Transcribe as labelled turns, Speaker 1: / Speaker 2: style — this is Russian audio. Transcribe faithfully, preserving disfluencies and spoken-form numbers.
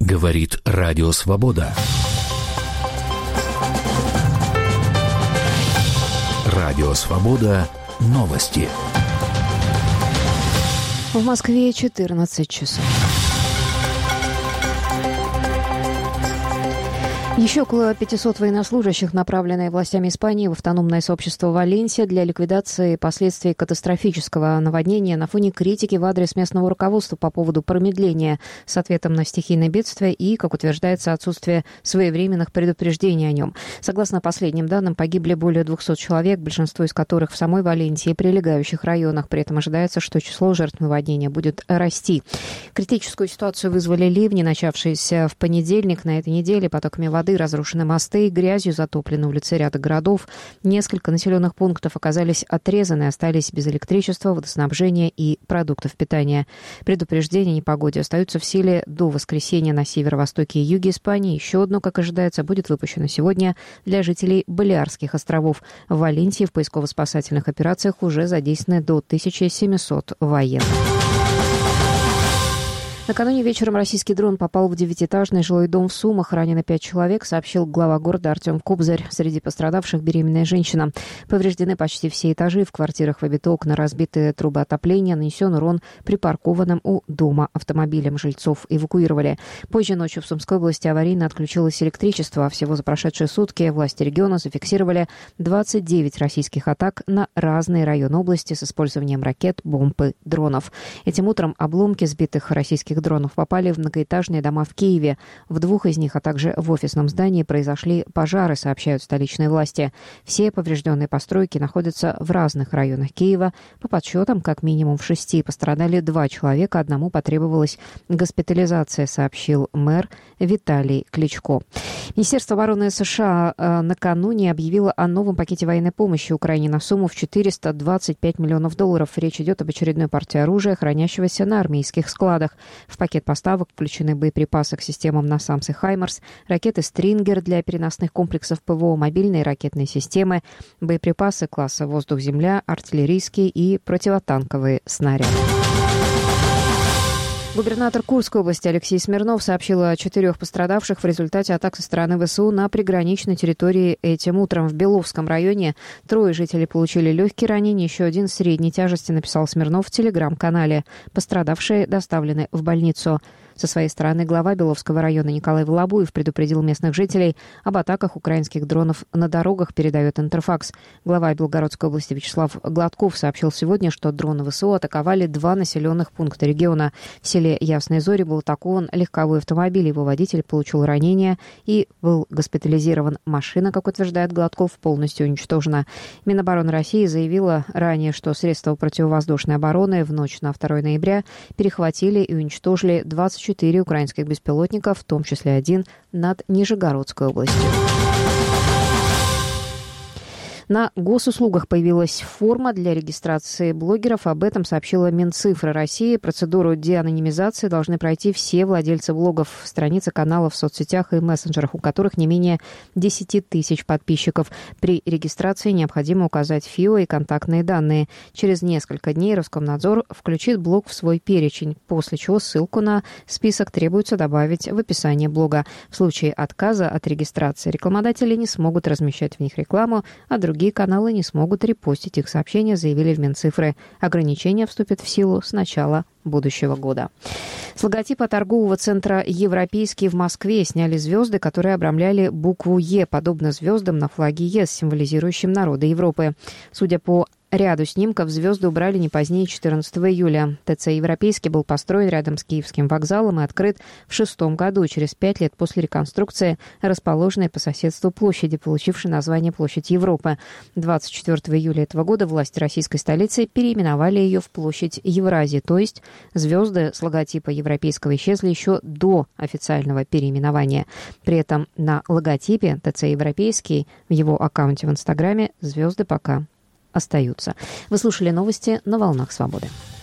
Speaker 1: Говорит Радио Свобода. Радио Свобода. Новости.
Speaker 2: В Москве четырнадцать часов. Еще около пятисот военнослужащих, направленные властями Испании в автономное сообщество Валенсия для ликвидации последствий катастрофического наводнения на фоне критики в адрес местного руководства по поводу промедления с ответом на стихийное бедствие и, как утверждается, отсутствие своевременных предупреждений о нем. Согласно последним данным, погибли более двухсот человек, большинство из которых в самой Валенсии и прилегающих районах. При этом ожидается, что число жертв наводнения будет расти. Критическую ситуацию вызвали ливни, начавшиеся в понедельник. На этой неделе потоками воды разрушены мосты, грязью затоплены улицы ряда городов. Несколько населенных пунктов оказались отрезаны, остались без электричества, водоснабжения и продуктов питания. Предупреждения о непогоде остаются в силе до воскресенья на северо-востоке и юге Испании. Еще одно, как ожидается, будет выпущено сегодня для жителей Балеарских островов. В Валенсии в поисково-спасательных операциях уже задействованы до тысячи семисот военных. Накануне вечером российский дрон попал в девятиэтажный жилой дом в Сумах. Ранено пять человек, сообщил глава города Артем Кобзарь. Среди пострадавших беременная женщина. Повреждены почти все этажи. В квартирах выбиты окна, разбиты трубы отопления. Нанесен урон припаркованным у дома автомобилям. Жильцов эвакуировали. Позже ночью в Сумской области аварийно отключилось электричество. Всего за прошедшие сутки власти региона зафиксировали двадцать девять российских атак на разные районы области с использованием ракет, бомб и дронов. Этим утром обломки сбитых российских дронов попали в многоэтажные дома в Киеве. В двух из них, а также в офисном здании произошли пожары, сообщают столичные власти. Все поврежденные постройки находятся в разных районах Киева. По подсчетам, как минимум в шести пострадали два человека, одному потребовалась госпитализация, сообщил мэр Виталий Кличко. Министерство обороны США накануне объявило о новом пакете военной помощи Украине на сумму в четыреста двадцать пять миллионов долларов. Речь идет об очередной партии оружия, хранящегося на армейских складах. В пакет поставок включены боеприпасы к системам «Насамс» и «Хаймарс», ракеты «Стрингер» для переносных комплексов ПВО, мобильные ракетные системы, боеприпасы класса «Воздух-Земля», артиллерийские и противотанковые снаряды. Губернатор Курской области Алексей Смирнов сообщил о четырех пострадавших в результате атак со стороны ВСУ на приграничной территории этим утром. В Беловском районе трое жителей получили легкие ранения, еще один средней тяжести, написал Смирнов в телеграм-канале. Пострадавшие доставлены в больницу. Со своей стороны глава Беловского района Николай Волобуев предупредил местных жителей об атаках украинских дронов на дорогах, передает Интерфакс. Глава Белгородской области Вячеслав Гладков сообщил сегодня, что дроны ВСУ атаковали два населенных пункта региона. В селе Ясные Зори был атакован легковой автомобиль, его водитель получил ранение и был госпитализирован. Машина, как утверждает Гладков, полностью уничтожена. Минобороны России заявила ранее, что средства противовоздушной обороны в ночь на второе ноября перехватили и уничтожили двадцать четыре украинских беспилотника, в том числе один над Нижегородской областью. На госуслугах появилась форма для регистрации блогеров. Об этом сообщила Минцифры России. Процедуру деанонимизации должны пройти все владельцы блогов, страницы каналов в соцсетях и мессенджерах, у которых не менее десять тысяч подписчиков. При регистрации необходимо указать ФИО и контактные данные. Через несколько дней Роскомнадзор включит блог в свой перечень, после чего ссылку на список требуется добавить в описание блога. В случае отказа от регистрации рекламодатели не смогут размещать в них рекламу, а другие Другие каналы не смогут репостить их сообщения, заявили в Минцифры. Ограничения вступят в силу с начала будущего года. С логотипа торгового центра «Европейский» в Москве сняли звезды, которые обрамляли букву «Е», подобно звездам на флаге ЕС, символизирующим народы Европы. Судя по ряду снимков, звезды убрали не позднее четырнадцатого июля. ТЦ «Европейский» был построен рядом с Киевским вокзалом и открыт в шестом году, через пять лет после реконструкции, расположенной по соседству площади, получившей название «Площадь Европы». двадцать четвёртого июля этого года власти российской столицы переименовали ее в Площадь Евразии, то есть звезды с логотипа «Европейского» исчезли еще до официального переименования. При этом на логотипе ТЦ «Европейский» в его аккаунте в Инстаграме звезды пока остаются. Вы слушали новости на «Волнах Свободы».